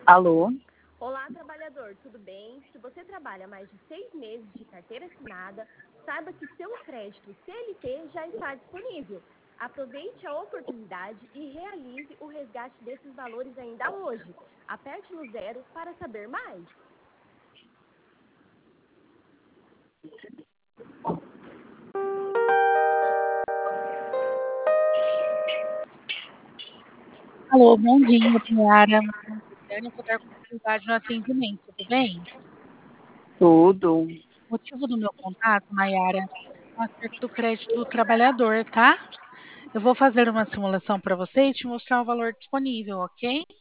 Alô? Olá, trabalhador, tudo bem? Se você trabalha mais de 6 meses de carteira assinada, saiba que seu crédito CLT já está disponível. Aproveite a oportunidade e realize o resgate desses valores ainda hoje. Aperte no zero para saber mais. Alô, bom dia, Piara. Dani, vou dar continuidade no atendimento, tudo bem? Tudo. O motivo do meu contato, Mayara, é acerca do crédito do trabalhador, tá? Eu vou fazer uma simulação para você e te mostrar o valor disponível, ok?